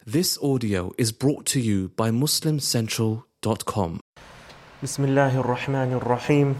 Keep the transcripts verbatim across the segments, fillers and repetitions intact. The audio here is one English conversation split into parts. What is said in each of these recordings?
This audio is brought to you by Muslim Central dot com. Bismillahir Rahmanir Rahim.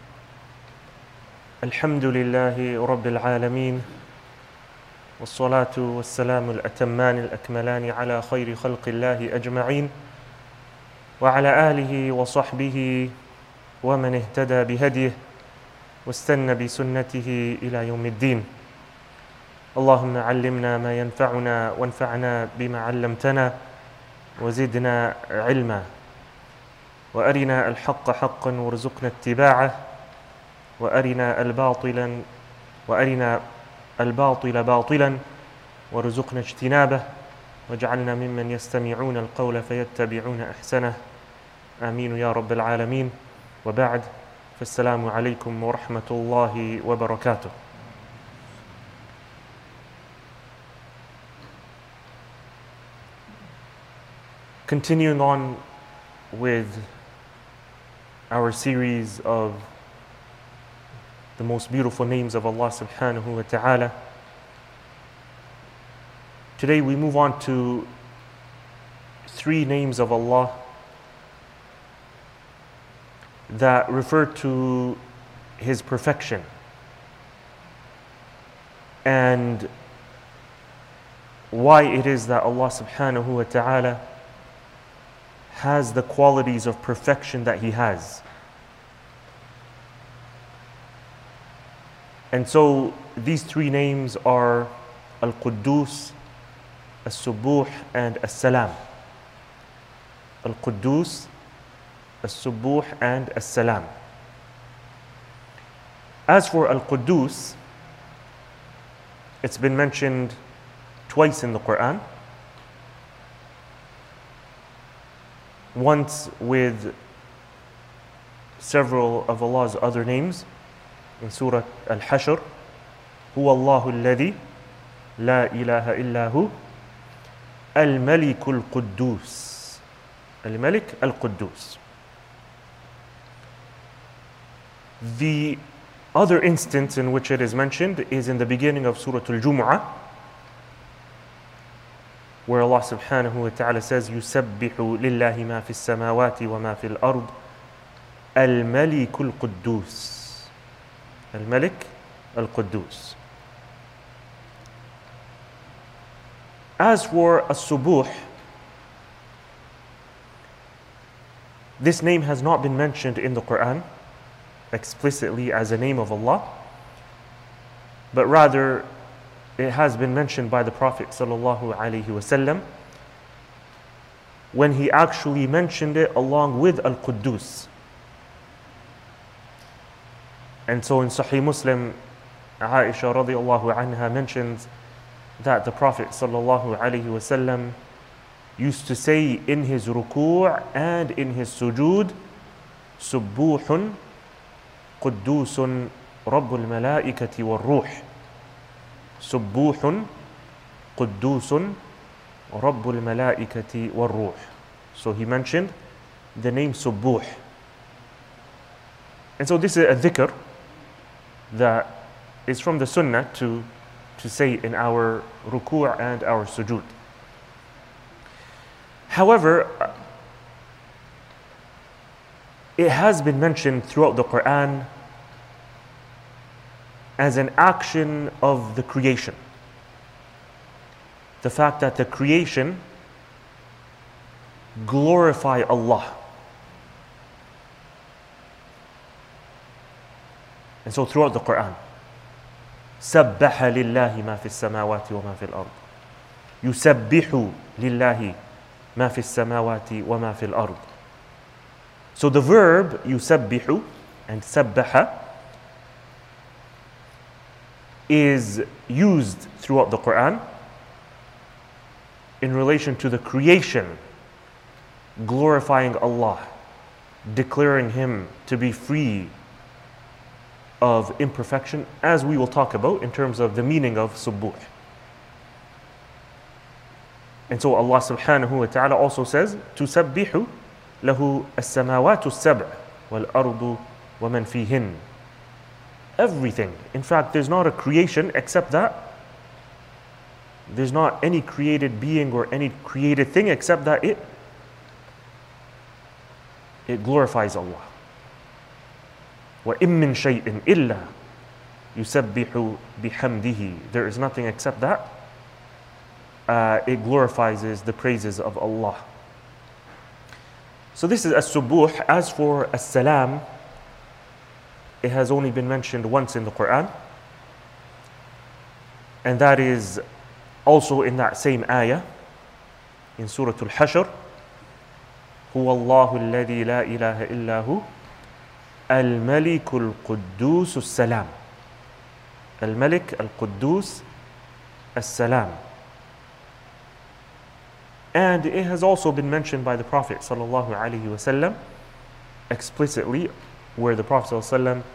Alhamdulillahi Rabbil Alameen. Wassalatu wassalamu al-atamman al-akmalani ala khayri khalqillahi ajma'in. Wa ala alihi wa sahbihi wa man ihtada bihadih. Wastanna bi sunnatihi ila yawmiddin. اللهم علمنا ما ينفعنا وانفعنا بما علمتنا وزدنا علما وأرنا الحق حقا وارزقنا اتباعه وأرنا الباطلا وأرنا الباطل باطلا وارزقنا اجتنابه واجعلنا ممن يستمعون القول فيتبعون أحسنه آمين يا رب العالمين. وبعد، فالسلام عليكم ورحمة الله وبركاته. Continuing on with our series of the most beautiful names of Allah subhanahu wa ta'ala, today we move on to three names of Allah that refer to His perfection and why it is that Allah subhanahu wa ta'ala has the qualities of perfection that He has. And so these three names are Al-Quddus, As-Subuh, and As-Salam. Al-Quddus, As-Subuh, and As-Salam. As for Al-Quddus, it's been mentioned twice in the Quran. Once with several of Allah's other names in Surah Al-Hashr, Huwa Allahu alladhi la ilaha illahu al-Malik al-Quddus. Al-Malik al-Quddus. The other instance in which it is mentioned is in the beginning of Surah Al-Jumu'ah, where Allah subhanahu wa ta'ala says, يُسَبِّحُ لِلَّهِ مَا فِي السَّمَاوَاتِ وَمَا فِي الْأَرْضِ الْمَلِكُ الْقُدُّوسِ. Al-Malik al-Quddus. As for As-Subuh, this name has not been mentioned in the Quran explicitly as a name of Allah, but rather it has been mentioned by the Prophet sallallahu alaihi wasallam when he actually mentioned it along with Al-Quddus. And so in Sahih Muslim, Aisha radiallahu anha mentions that the Prophet sallallahu alaihi wasallam used to say in his ruku' and in his sujood, Subbuhun Quddusun Rabbul Malaikati wal Ruh. Subbuhun Quddusun Rabbul Malaikati wal Ruh. So he mentioned the name Subbuh. And so this is a dhikr that is from the sunnah to, to say in our ruku' and our sujood. However, it has been mentioned throughout the Quran as an action of the creation. The fact that the creation glorify Allah. And so throughout the Quran, سَبَّحَ لِلَّهِ مَا فِي السَّمَاوَاتِ وَمَا فِي الْأَرْضِ يُسَبِّحُ لِلَّهِ مَا فِي السَّمَاوَاتِ وَمَا فِي الْأَرْضِ. So the verb يُسَبِّحُ and سَبَّحَ is used throughout the Quran in relation to the creation, glorifying Allah, declaring Him to be free of imperfection, as we will talk about in terms of the meaning of Subbuh. And so Allah subhanahu wa ta'ala also says, تُسَبِّحُ لَهُ السَّمَاوَاتُ السَّبْعُ وَالْأَرْضُ وَمَنْ فِيهِنَّ. Everything. In fact, there's not a creation except that There's not any created being or any created thing except that it it glorifies Allah. وَإِن مِّن شَيْءٍ إِلَّا يُسَبِّحُ بِحَمْدِهِ. There is nothing except that uh, it glorifies the praises of Allah. So this is as-subuh. As for as-salam, it has only been mentioned once in the Quran, and that is also in that same ayah in Surah Al-Hashr. هو الله الذي لا إله إلا هو الملك القدوس السلام. الملك القدوس السلام. And it has also been mentioned by the Prophet sallallahu alaihi wasallam explicitly, where the Prophet sallallahu alaihi wasallam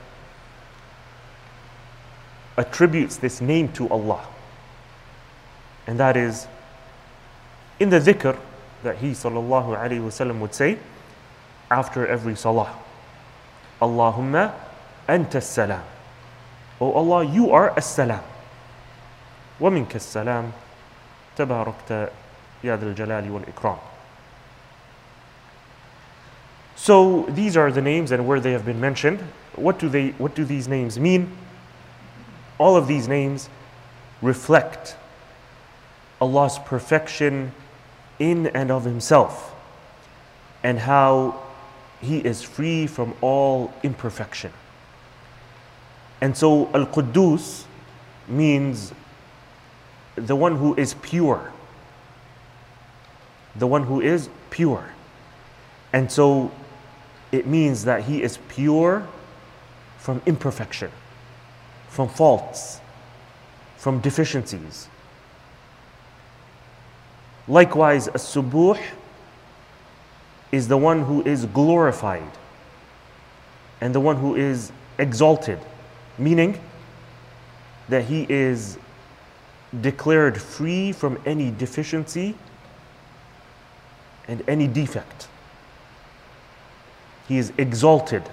attributes this name to Allah. And that is in the dhikr that he sallallahu alaihi wasallam would say after every salah. Allahumma anta as-salam. O Allah, you are as-salam. Wa minka as-salam. Tabarakta ya dhal jalali wal ikram. So these are the names and where they have been mentioned. What do they what do these names mean? All of these names reflect Allah's perfection in and of himself, and how he is free from all imperfection. And so Al-Quddus means the one who is pure. The one who is pure. And so it means that he is pure from imperfection, from faults, from deficiencies. Likewise, as-subuh is the one who is glorified and the one who is exalted, meaning that he is declared free from any deficiency and any defect. He is exalted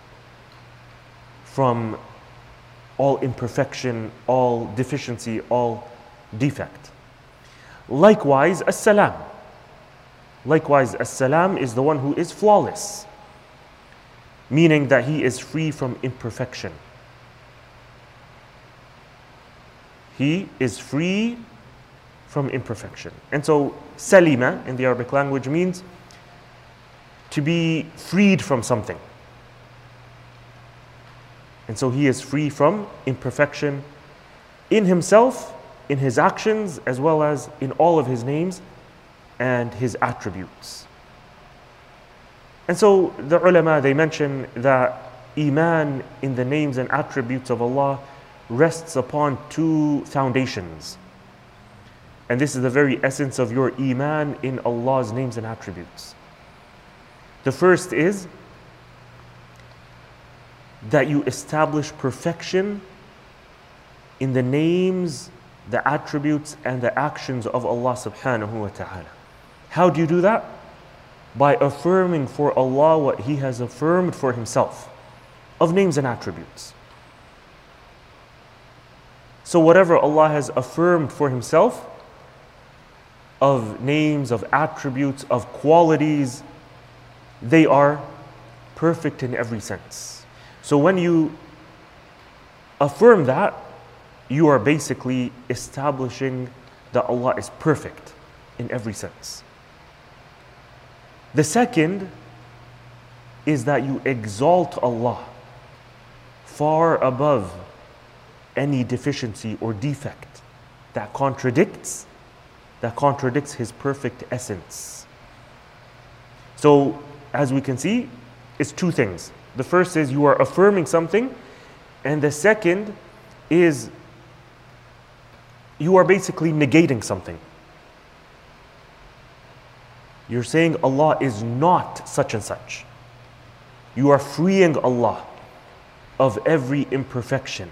from all imperfection, all deficiency, all defect. Likewise, as-salam. Likewise, as-salam is the one who is flawless, meaning that he is free from imperfection. He is free from imperfection. And so, salima in the Arabic language means to be freed from something. And so he is free from imperfection in himself, in his actions, as well as in all of his names and his attributes. And so the ulama, they mention that iman in the names and attributes of Allah rests upon two foundations. And this is the very essence of your iman in Allah's names and attributes. The first is that you establish perfection in the names, the attributes, and the actions of Allah subhanahu wa ta'ala. How do you do that? By affirming for Allah what He has affirmed for Himself of names and attributes. So whatever Allah has affirmed for Himself of names, of attributes, of qualities, they are perfect in every sense. So when you affirm that, you are basically establishing that Allah is perfect in every sense. The second is that you exalt Allah far above any deficiency or defect that contradicts that contradicts His perfect essence. So as we can see, it's two things. The first is you are affirming something, and the second is you are basically negating something. You're saying Allah is not such and such. You are freeing Allah of every imperfection.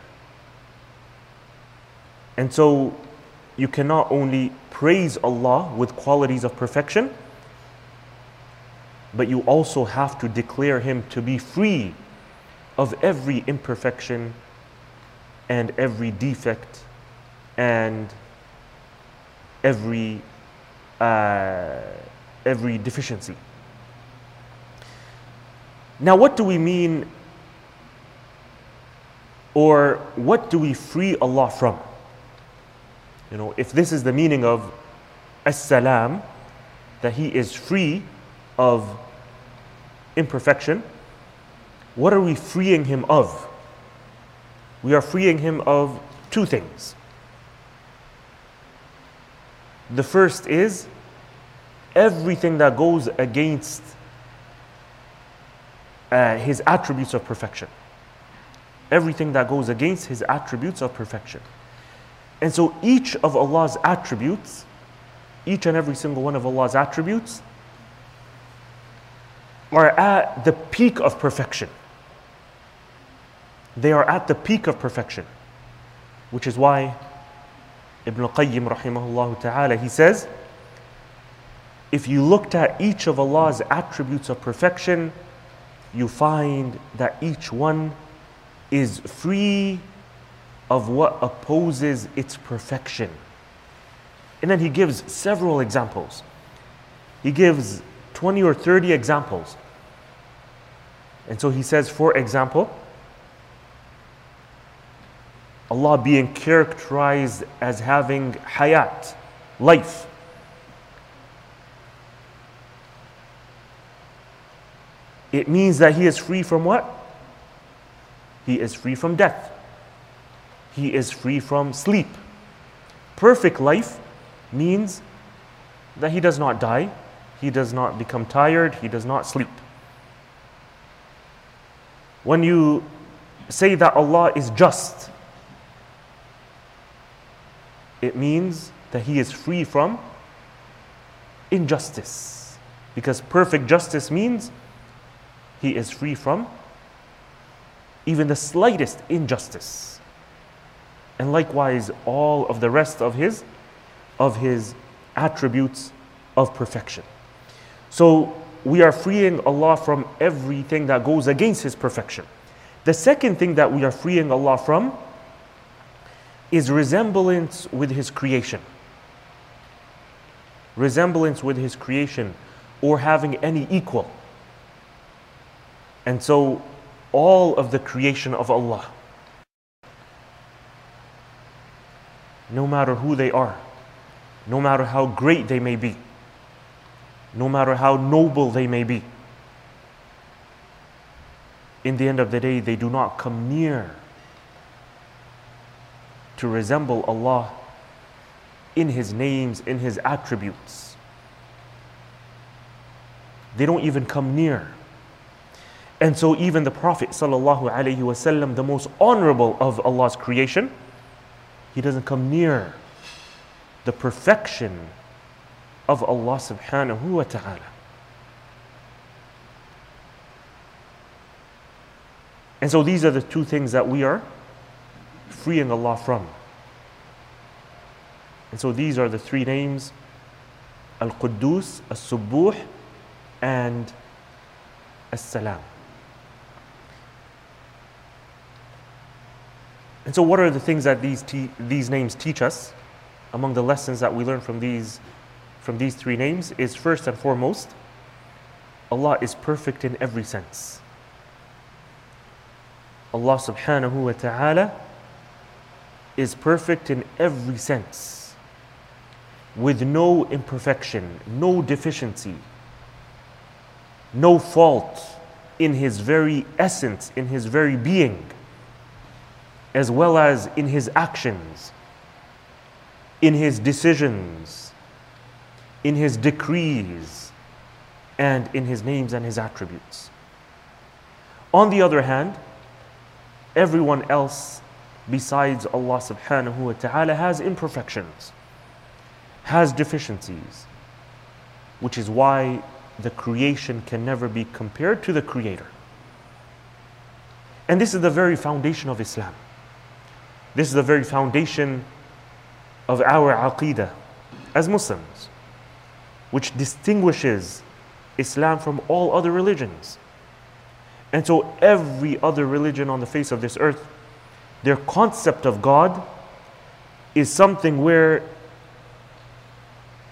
And so you cannot only praise Allah with qualities of perfection, but you also have to declare Him to be free of every imperfection and every defect and every, uh, every deficiency. Now, what do we mean, or what do we free Allah from? You know, if this is the meaning of as-salam, that He is free of imperfection, what are we freeing Him of? We are freeing Him of two things. The first is everything that goes against uh, His attributes of perfection. Everything that goes against His attributes of perfection. And so each of Allah's attributes, each and every single one of Allah's attributes, are at the peak of perfection. They are at the peak of perfection. Which is why Ibn al-Qayyim rahimahullah ta'ala, he says, if you looked at each of Allah's attributes of perfection, you find that each one is free of what opposes its perfection. And then he gives several examples. He gives twenty or thirty examples. And so he says, for example, Allah being characterized as having hayat, life. It means that He is free from what? He is free from death. He is free from sleep. Perfect life means that He does not die, He does not become tired, He does not sleep. When you say that Allah is just, it means that He is free from injustice. Because perfect justice means He is free from even the slightest injustice. And likewise, all of the rest of His, of His attributes of perfection. So we are freeing Allah from everything that goes against His perfection. The second thing that we are freeing Allah from is resemblance with His creation. Resemblance with His creation, or having any equal. And so all of the creation of Allah, no matter who they are, no matter how great they may be, no matter how noble they may be, in the end of the day, they do not come near to resemble Allah in His names, in His attributes. They don't even come near. And so even the Prophet sallallahu alaihi wasallam, the most honorable of Allah's creation, he doesn't come near the perfection of Allah subhanahu wa ta'ala. And so these are the two things that we are freeing Allah from. And so these are the three names: Al-Quddus, As-Subbuh, and As-Salam. And so what are the things that these te- these names teach us? Among the lessons that we learn from these from these three names is, first and foremost, Allah is perfect in every sense. Allah subhanahu wa ta'ala is perfect in every sense, with no imperfection, no deficiency, no fault in His very essence, in His very being, as well as in His actions, in His decisions, in His decrees, and in His names and His attributes. On the other hand, everyone else besides Allah subhanahu wa ta'ala has imperfections, has deficiencies, which is why the creation can never be compared to the Creator. And this is the very foundation of Islam. This is the very foundation of our aqeedah as Muslims, which distinguishes Islam from all other religions. And so every other religion on the face of this earth, their concept of God is something where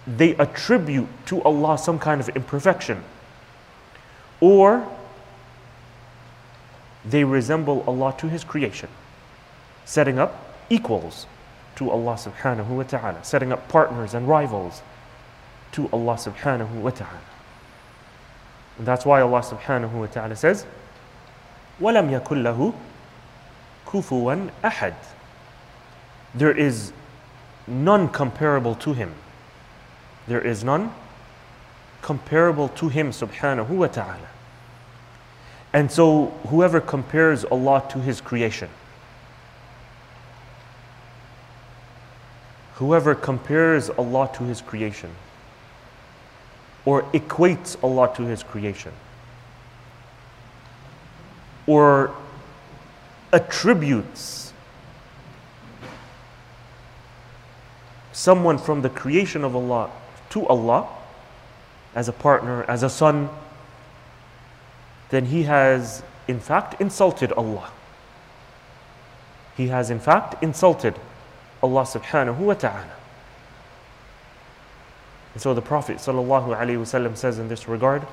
they attribute to Allah some kind of imperfection, or they resemble Allah to His creation, setting up equals to Allah subhanahu wa ta'ala, setting up partners and rivals to Allah subhanahu wa ta'ala. And that's why Allah subhanahu wa ta'ala says, وَلَمْ يَكُنْ لَهُ كُفُوًا أَحَدٌ. There is none comparable to Him. There is none comparable to Him subhanahu wa ta'ala. And so whoever compares Allah to His creation, whoever compares Allah to His creation, or equates Allah to His creation, or attributes someone from the creation of Allah to Allah as a partner, as a son, then he has in fact insulted Allah. He has in fact insulted Allah subhanahu wa ta'ala. And so the Prophet sallallahu alaihi wasallam says in this regard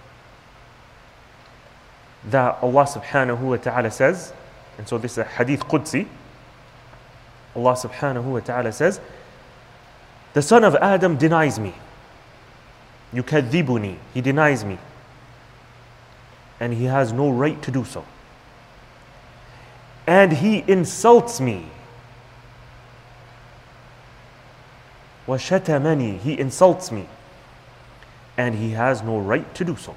that Allah subhanahu wa ta'ala says, and so this is a hadith Qudsi, Allah subhanahu wa ta'ala says, the son of Adam denies me. Yukadhibuni, he denies me. And he has no right to do so. And he insults me. وَشَتَمَنِي, he insults me. And he has no right to do so.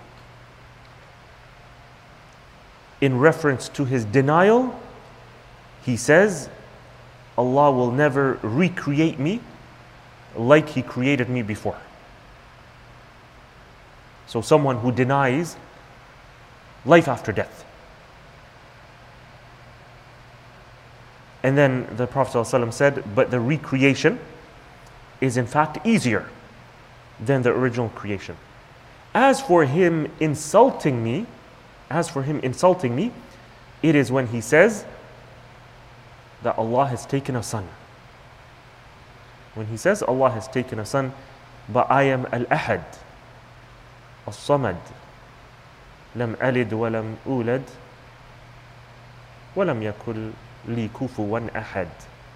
In reference to his denial, he says, Allah will never recreate me like He created me before. So someone who denies life after death. And then the Prophet ﷺ said, but the recreation is in fact easier than the original creation. As for him insulting me, as for him insulting me, it is when he says that Allah has taken a son. When he says Allah has taken a son, but I am Al-Ahad, As-Samad, Lam alid wa lam ulad, wa lam yakul li kufuwan ahad.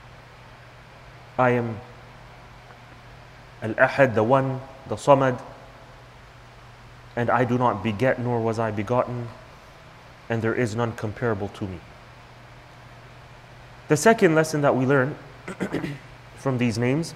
I am Al-Ahad, the one, the Samad, and I do not beget nor was I begotten, and there is none comparable to me. The second lesson that we learn from these names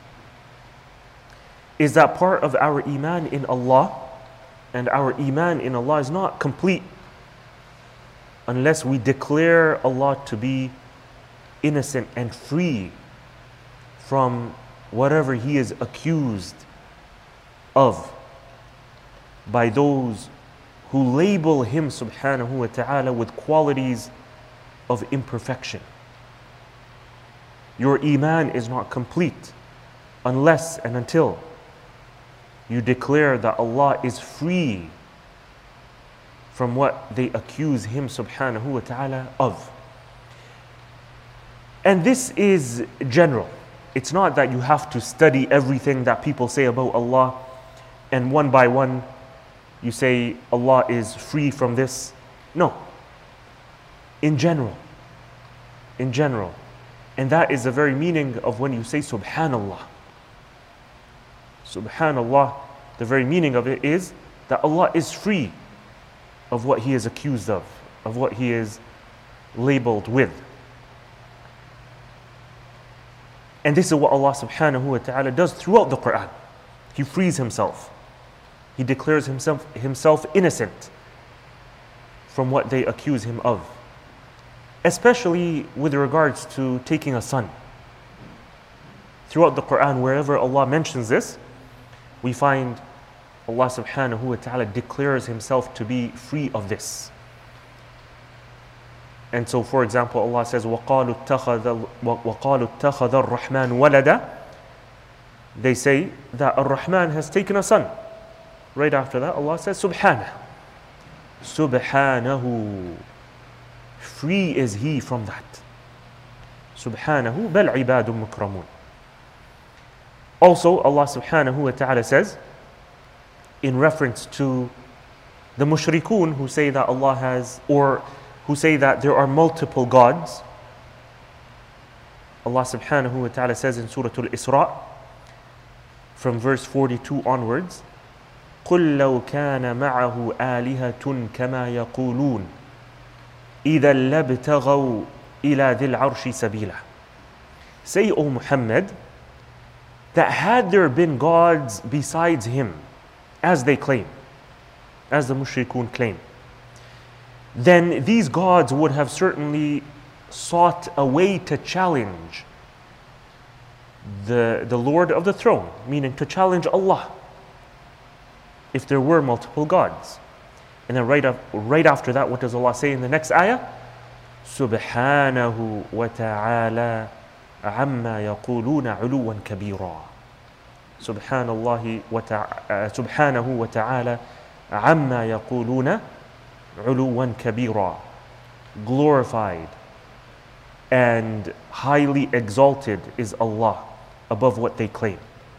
is that part of our iman in Allah, and our iman in Allah is not complete unless we declare Allah to be innocent and free from whatever He is accused of by those who label Him subhanahu wa ta'ala with qualities of imperfection. Your iman is not complete unless and until you declare that Allah is free from what they accuse Him subhanahu wa ta'ala of. And this is general. It's not that you have to study everything that people say about Allah and one by one you say Allah is free from this. No. In general. In general. And that is the very meaning of when you say Subhanallah. Subhanallah, the very meaning of it is that Allah is free of what He is accused of, of what He is labeled with. And this is what Allah subhanahu wa ta'ala does throughout the Quran. He frees Himself. He declares Himself, himself innocent from what they accuse Him of. Especially with regards to taking a son. Throughout the Quran, wherever Allah mentions this, we find Allah subhanahu wa ta'ala declares Himself to be free of this. And so, for example, Allah says, وَقَالُوا اتَّخَذَ وَقَالُوا اتَّخَذَ الرَّحْمَنُ وَلَدًا. They say that Ar-Rahman has taken a son. Right after that, Allah says, Subhanah. Subhanahu. Free is He from that. Subhanahu bal ibadun mukramun. Also, Allah subhanahu wa ta'ala says, in reference to the mushrikun who say that Allah has, or who say that there are multiple gods, Allah subhanahu wa ta'ala says in Surah Al-Isra, from verse forty-two onwards, قُلْ لَوْ كَانَ مَعَهُ آلِهَةٌ كَمَا يَقُولُونَ إِذَا لَابْتَغَوْا إِلَى ذِي الْعَرْشِ سَبِيلًا. Say, O Muhammad, that had there been gods besides him, as they claim, as the mushrikun claim, then these gods would have certainly sought a way to challenge the, the Lord of the throne, meaning to challenge Allah, if there were multiple gods. And then right, up, right after that, what does Allah say in the next ayah? سُبْحَانَهُ وَتَعَالَى عَمَّا يَقُولُونَ عُلُوًّا كَبِيرًا. Subhanallah wa ta'ala, subhanahu wa ta'ala amma yaquluna uluwan kabira. Glorified and highly exalted is Allah above what they claim.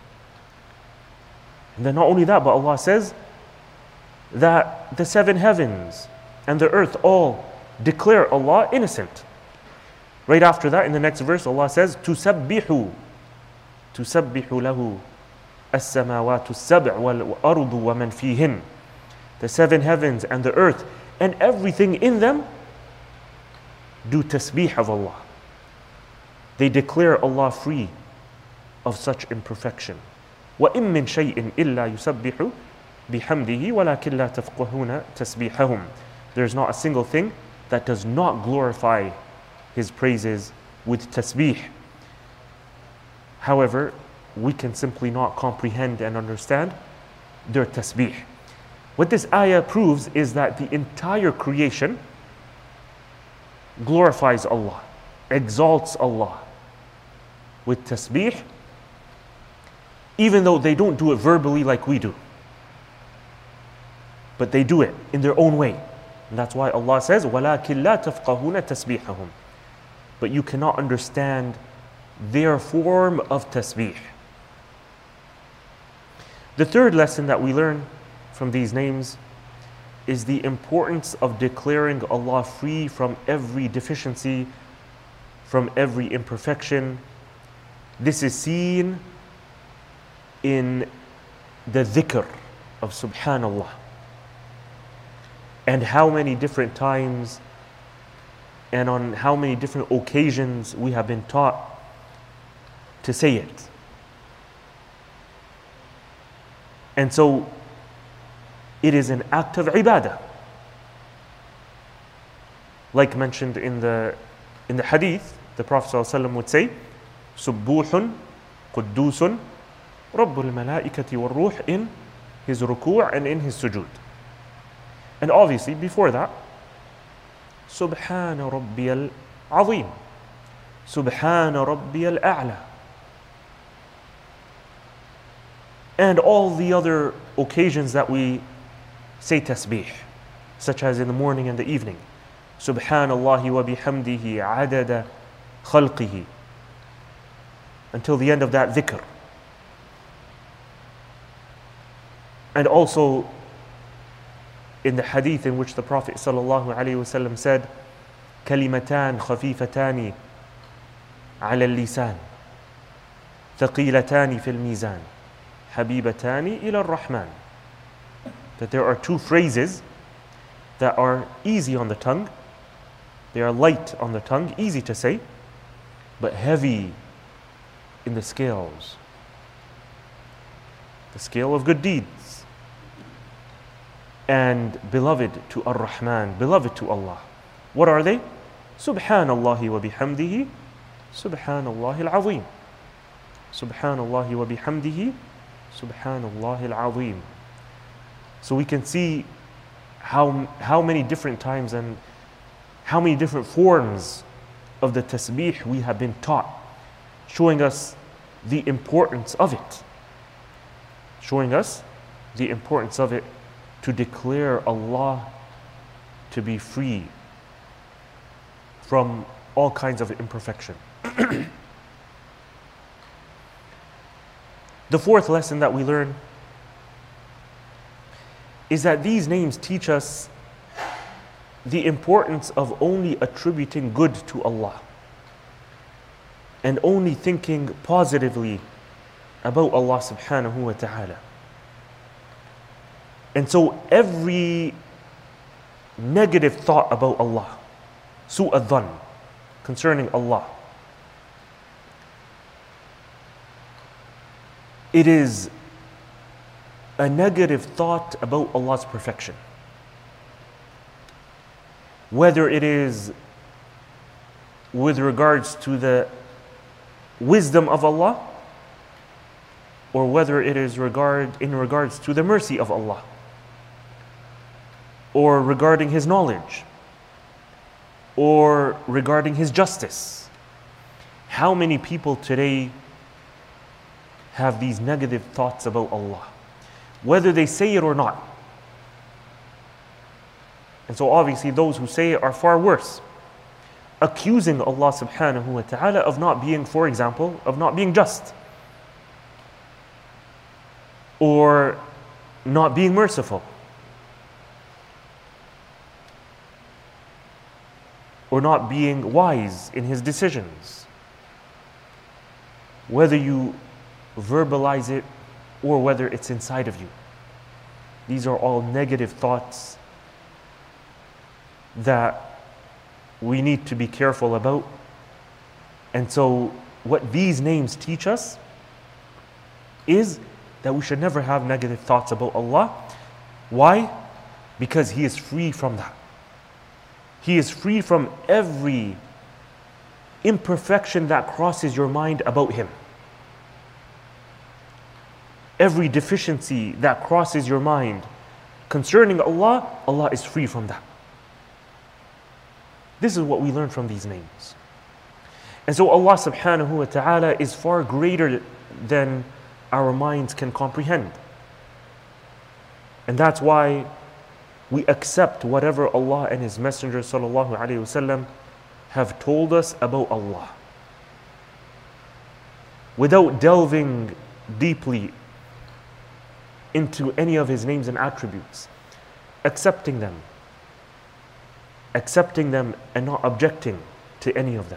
And then not only that, but Allah says that the seven heavens and the earth all declare Allah innocent. Right after that, in the next verse, Allah says, تُسَبِّحُ تُسَبِّحُ لَهُ السَّمَاوَاتُ السَّبْعُ وَالْأَرْضُ وَمَنْ فِيهِنْ. The seven heavens and the earth and everything in them do tasbih of Allah. They declare Allah free of such imperfection. وَإِن مِّن شَيْءٍ إِلَّا يُسَبِّحُ بِحَمْدِهِ وَلَكِنْ لَا تَفْقَهُونَ تَسْبِيحَهُمْ. There is not a single thing that does not glorify His praises with tasbih. However, we can simply not comprehend and understand their tasbih. What this ayah proves is that the entire creation glorifies Allah, exalts Allah with tasbih, even though they don't do it verbally like we do. But they do it in their own way. And that's why Allah says, وَلَكِنْ لَا تَفْقَهُونَ تَسْبِيحَهُمْ. But you cannot understand their form of tasbih. The third lesson that we learn from these names is the importance of declaring Allah free from every deficiency, from every imperfection. This is seen in the dhikr of Subhanallah, and how many different times and on how many different occasions we have been taught to say it. And so it is an act of ibadah. Like mentioned in the in the hadith, the Prophet ﷺ would say, Subbuhun Quddusun Rabbul Malaikati wal Ruh, in his ruku' and in his sujood. And obviously before that, Subhana Rabbiyal Azim, Subhana Rabbiyal A'la, and all the other occasions that we say tasbih, such as in the morning and the evening. Subhanallahi wa bihamdihi adada khalqihi, until the end of that dhikr. And also in the hadith in which the Prophet sallallahu alaihi wasallam said, Kalimatan khafifatani ala al-lisan, thaqilatani fil mizan, habibatani ila ar-Rahman. That there are two phrases that are easy on the tongue, they are light on the tongue, easy to say, but heavy in the scales, the scale of good deeds, and beloved to Ar-Rahman, beloved to Allah. What are they? Subhanallahi wa bihamdihi, Subhanallahi al-Azim. Subhanallahi wa bihamdihi, Subhanallahi al-Azim. So we can see how, how many different times and how many different forms of the tasbih we have been taught, showing us the importance of it. Showing us the importance of it to declare Allah to be free from all kinds of imperfection. The fourth lesson that we learn is that these names teach us the importance of only attributing good to Allah and only thinking positively about Allah subhanahu wa ta'ala. And so every negative thought about Allah, su'a dhan, concerning Allah, it is a negative thought about Allah's perfection. Whether it is with regards to the wisdom of Allah, or whether it is regard in regards to the mercy of Allah, or regarding His knowledge, or regarding His justice. How many people today have these negative thoughts about Allah, whether they say it or not? And so obviously those who say it are far worse, accusing Allah subhanahu wa ta'ala of not being, for example, of not being just, or not being merciful, or not being wise in His decisions, whether you verbalize it or whether it's inside of you. These are all negative thoughts that we need to be careful about. And so what these names teach us is that we should never have negative thoughts about Allah. Why? Because He is free from that. He is free from every imperfection that crosses your mind about Him. Every deficiency that crosses your mind concerning Allah, Allah is free from that. This is what we learn from these names. And so Allah subhanahu wa ta'ala is far greater than our minds can comprehend. And that's why we accept whatever Allah and His Messenger sallallahu alaihi wasallam have told us about Allah, without delving deeply into any of His names and attributes, accepting them, accepting them and not objecting to any of them.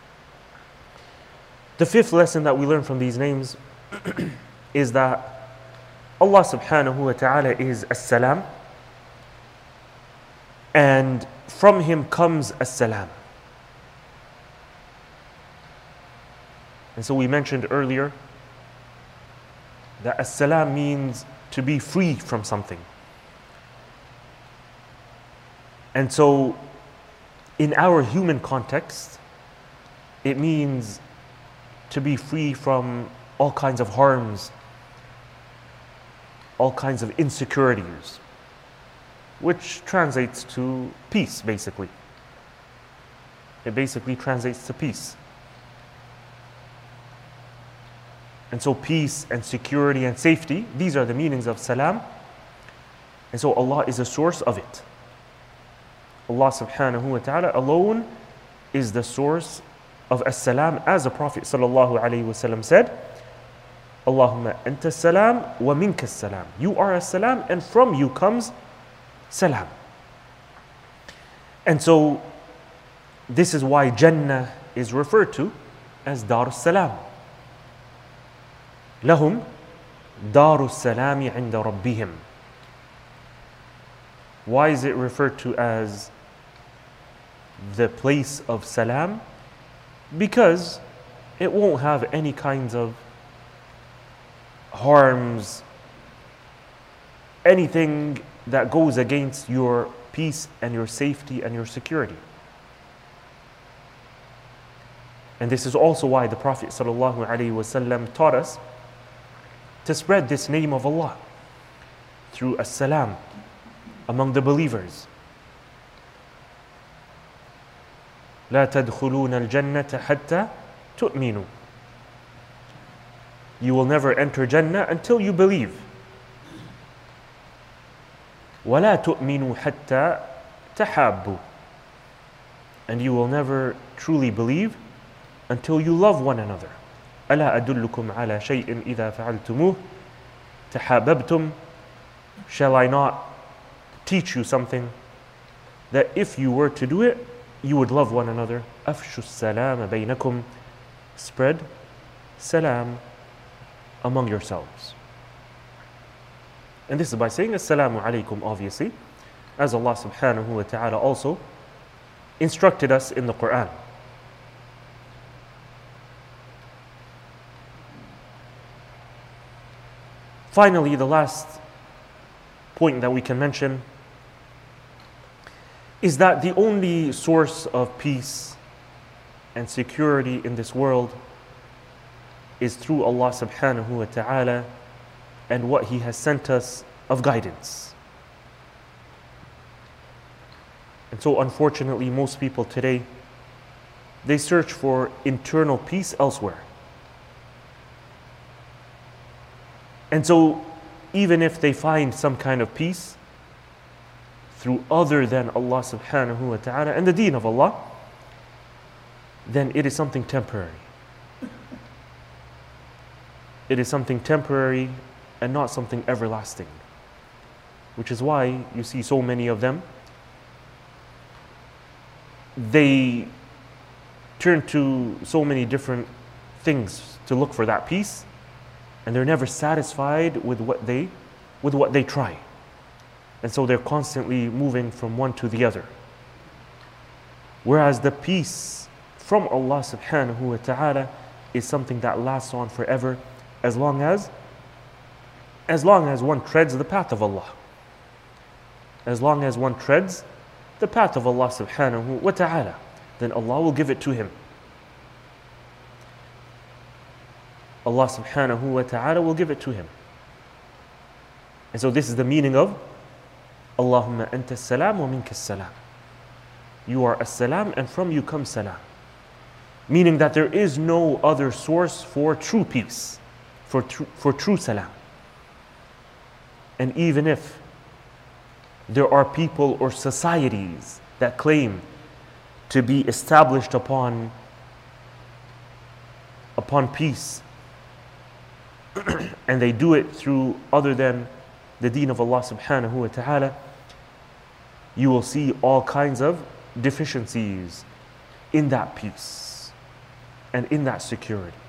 The fifth lesson that we learn from these names is that Allah subhanahu wa ta'ala is As-Salam, and from Him comes As-Salam. And so we mentioned earlier that As-Salam means to be free from something. And so in our human context, it means to be free from all kinds of harms, all kinds of insecurities, which translates to peace, basically. It basically translates to peace. And so peace and security and safety, these are the meanings of salam. And so Allah is the source of it. Allah subhanahu wa ta'ala alone is the source of as-salam, as the Prophet sallallahu alaihi wasallam said, Allahumma anta salam wa minka salam. You are as-salam and from you comes salam. And so this is why Jannah is referred to as Dar as-Salam. Lahum Daru Salami inda Rabbihim. Why is it referred to as the place of salam? Because it won't have any kinds of harms, anything that goes against your peace and your safety and your security. And this is also why the Prophet ﷺ taught us to spread this name of Allah through as-salam among the believers. لا تدخلون الجنة حتى تؤمنوا. You will never enter Jannah until you believe. ولا تؤمنوا حتى تحابوا. And you will never truly believe until you love one another. ألا أدلكم على شيء إذا فعلتموه تحاببتم. Shall I not teach you something that if you were to do it, you would love one another? أفشوا السلام بينكم. Spread salam among yourselves. And this is by saying Assalamu alaikum, obviously, as Allah subhanahu wa ta'ala also instructed us in the Quran. Finally, the last point that we can mention is that the only source of peace and security in this world is through Allah subhanahu wa ta'ala and what He has sent us of guidance. And so unfortunately, most people today, they search for internal peace elsewhere. And so even if they find some kind of peace through other than Allah subhanahu wa ta'ala and the deen of Allah, then it is something temporary. It is something temporary and not something everlasting. Which is why you see so many of them, they turn to so many different things to look for that peace, and they're never satisfied with what they with what they try. And so they're constantly moving from one to the other. Whereas the peace from Allah subhanahu wa ta'ala is something that lasts on forever, as long as as long as one treads the path of Allah. As long as one treads the path of Allah subhanahu wa ta'ala, then Allah will give it to him. Allah subhanahu wa ta'ala will give it to him. And so this is the meaning of Allahumma anta as-salam wa minka as-salam. You are as-salam and from you comes salam. Meaning that there is no other source for true peace, for, tr- for true salam. And even if there are people or societies that claim to be established upon, upon peace, and they do it through other than the deen of Allah subhanahu wa ta'ala, you will see all kinds of deficiencies in that peace and in that security.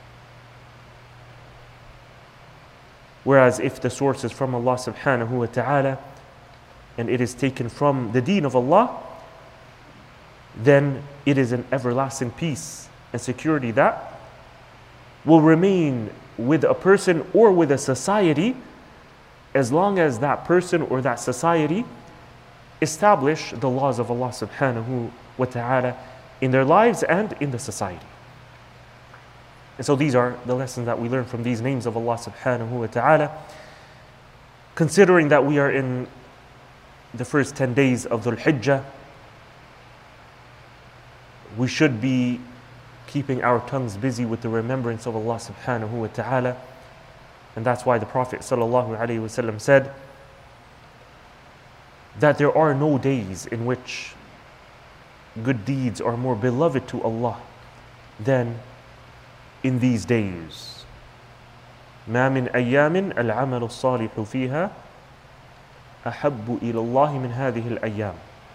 Whereas if the source is from Allah subhanahu wa ta'ala and it is taken from the deen of Allah, then it is an everlasting peace and security that will remain with a person or with a society as long as that person or that society establish the laws of Allah subhanahu wa ta'ala in their lives and in the society. And so these are the lessons that we learn from these names of Allah subhanahu wa ta'ala. Considering that we are in the first ten days of Dhul Hijjah, we should be keeping our tongues busy with the remembrance of Allah subhanahu wa ta'ala. And that's why the Prophet sallallahu alaihi wasallam said that there are no days in which good deeds are more beloved to Allah than in these days. ما من أيام العمل الصالح فيها أحب إلى الله من هذه الأيام.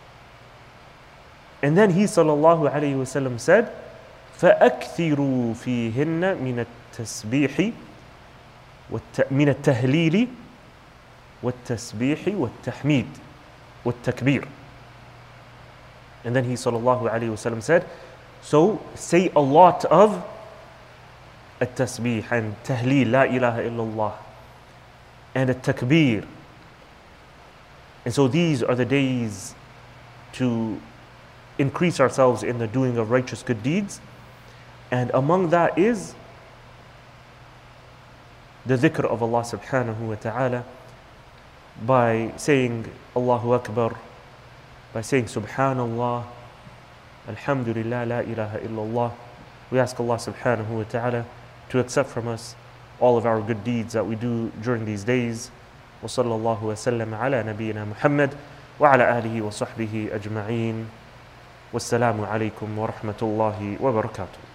And then he sallallahu alayhi wa sallam said, فأكثروا فيهن من التسبيح من التهليل والتسبيح والتحميد والتكبير. And then he sallallahu alayhi wa sallam said, so say a lot of التسبيح and تهليل لا إله إلا الله and التكبير. And so these are the days to increase ourselves in the doing of righteous good deeds. And among that is the dhikr of Allah subhanahu wa ta'ala by saying Allahu Akbar, by saying Subhanallah, Alhamdulillah, La ilaha illallah. We ask Allah subhanahu wa ta'ala to accept from us all of our good deeds that we do during these days. وصلى الله وسلم على نبينا محمد وعلى آله وصحبه أجمعين. والسلام عليكم ورحمة الله وبركاته.